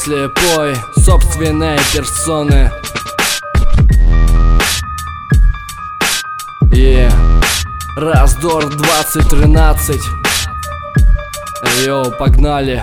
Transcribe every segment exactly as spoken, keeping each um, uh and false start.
слепой собственной персоны. Yeah. Раздор двадцать тринадцать. Йоу, погнали.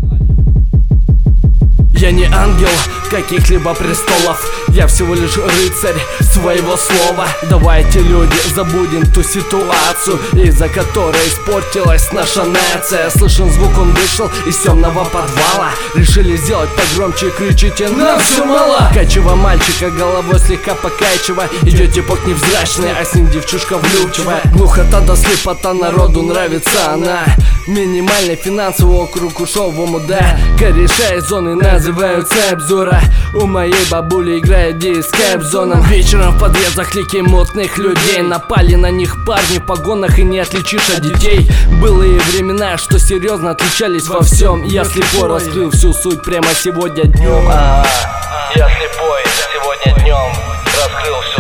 Я не ангел каких-либо престолов, я всего лишь рыцарь своего слова. Давайте, люди, забудем ту ситуацию, из-за которой испортилась наша нация. Слышен звук, он вышел из темного подвала. Решили сделать погромче, кричите: нам все мало. Качева мальчика головой слегка покачивая, идет типок невзрачный, а с ним девчушка влюбчивая. Глухота да слепота, народу нравится она. Минимальный финансовый округ ушел в ОМОД. Кореша из зоны называются обзора. У моей бабули играет диск Кэпзоном. Вечером в подъездах лики мутных людей. Напали на них парни в погонах, и не отличишь от детей. Былые времена, что серьезно отличались во всем. Я слепой раскрыл всю суть прямо сегодня днем. А, я слепой сегодня днем раскрыл